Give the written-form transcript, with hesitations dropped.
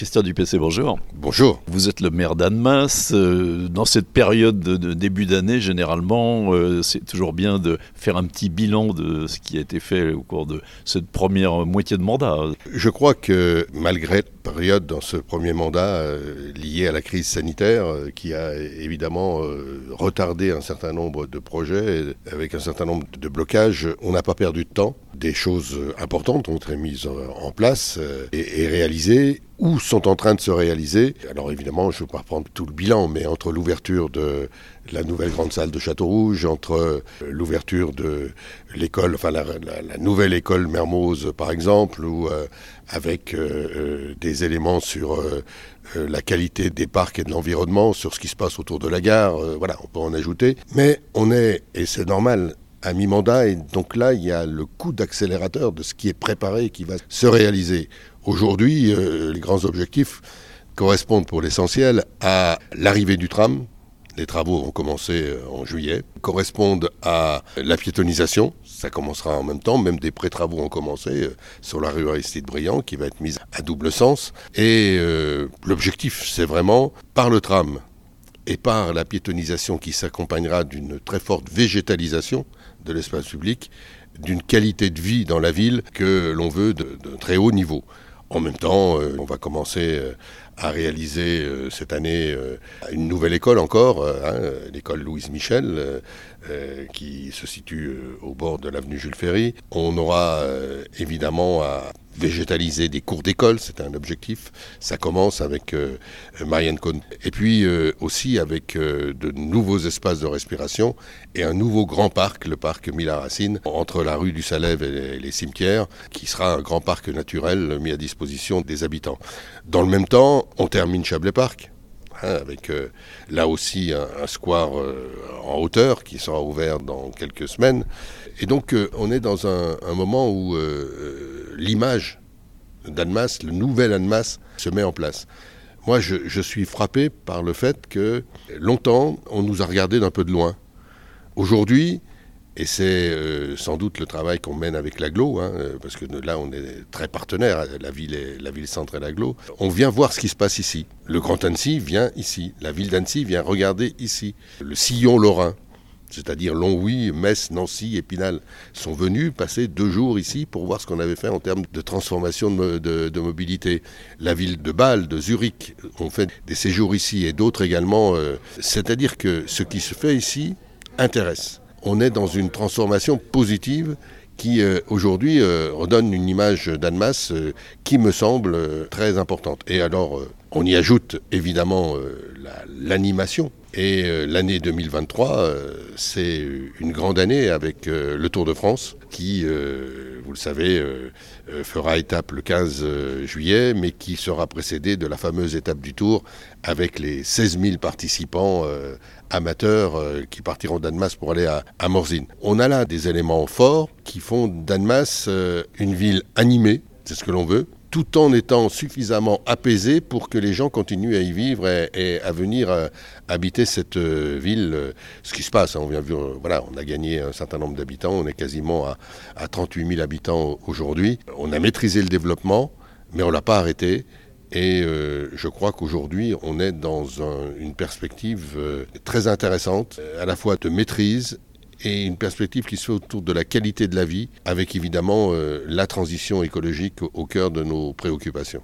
Christian Dupessé, bonjour. Bonjour. Vous êtes le maire d'Annemasse. Dans cette période de début d'année, généralement, c'est toujours bien de faire un petit bilan de ce qui a été fait au cours de cette première moitié de mandat. Je crois que malgré la période dans ce premier mandat liée à la crise sanitaire qui a évidemment retardé un certain nombre de projets avec un certain nombre de blocages, on n'a pas perdu de temps. Des choses importantes ont été mises en place et réalisées ou sont en train de se réaliser. Alors évidemment, je ne vais pas reprendre tout le bilan, mais entre l'ouverture de la nouvelle grande salle de Châteaurouge, entre l'ouverture de l'école, enfin la nouvelle école Mermoz par exemple, ou avec des éléments sur la qualité des parcs et de l'environnement, sur ce qui se passe autour de la gare, voilà, on peut en ajouter. Mais on est, et c'est normal, à mi-mandat, et donc là, il y a le coup d'accélérateur de ce qui est préparé et qui va se réaliser. Aujourd'hui, les grands objectifs correspondent pour l'essentiel à l'arrivée du tram. Les travaux ont commencé en juillet, correspondent à la piétonisation, ça commencera en même temps, même des pré-travaux ont commencé sur la rue Aristide-Briand qui va être mise à double sens. Et l'objectif, c'est vraiment, par le tram et par la piétonisation qui s'accompagnera d'une très forte végétalisation de l'espace public, d'une qualité de vie dans la ville que l'on veut de très haut niveau. En même temps, on va commencer à réaliser cette année une nouvelle école encore, l'école Louise Michel, qui se situe au bord de l'avenue Jules Ferry. On aura évidemment à végétaliser des cours d'école, c'est un objectif. Ça commence avec Marianne Cohn. Et puis aussi avec de nouveaux espaces de respiration et un nouveau grand parc, le parc Miller-Racine, entre la rue du Salève et les cimetières, qui sera un grand parc naturel mis à disposition des habitants. Dans le même temps, on termine Chablais Park, avec là aussi un square en hauteur qui sera ouvert dans quelques semaines. Et donc on est dans un moment où l'image d'Annemasse, le nouvel Annemasse, se met en place. Moi, je suis frappé par le fait que longtemps, on nous a regardé d'un peu de loin. Aujourd'hui, et c'est sans doute le travail qu'on mène avec l'Agglo, parce que là on est très partenaires, la ville-centre et l'Agglo. On vient voir ce qui se passe ici. Le Grand Annecy vient ici, la ville d'Annecy vient regarder ici. Le sillon lorrain, c'est-à-dire Longwy, Metz, Nancy, Épinal, sont venus passer 2 jours ici pour voir ce qu'on avait fait en termes de transformation de mobilité. La ville de Bâle, de Zurich, ont fait des séjours ici et d'autres également. C'est-à-dire que ce qui se fait ici intéresse. On est dans une transformation positive qui aujourd'hui redonne une image d'Annemasse qui me semble très importante. Et alors on y ajoute évidemment l'animation. Et l'année 2023, c'est une grande année avec le Tour de France qui, vous le savez, fera étape le 15 juillet, mais qui sera précédé de la fameuse étape du Tour avec les 16 000 participants amateurs qui partiront d'Annemasse pour aller à Morzine. On a là des éléments forts qui font d'Annemasse une ville animée, c'est ce que l'on veut, tout en étant suffisamment apaisé pour que les gens continuent à y vivre et à venir habiter cette ville. Ce qui se passe, on a gagné un certain nombre d'habitants, on est quasiment à 38 000 habitants aujourd'hui. On a maîtrisé le développement, mais on ne l'a pas arrêté. Et je crois qu'aujourd'hui, on est dans une perspective très intéressante, à la fois de maîtrise et une perspective qui se fait autour de la qualité de la vie, avec évidemment la transition écologique au cœur de nos préoccupations.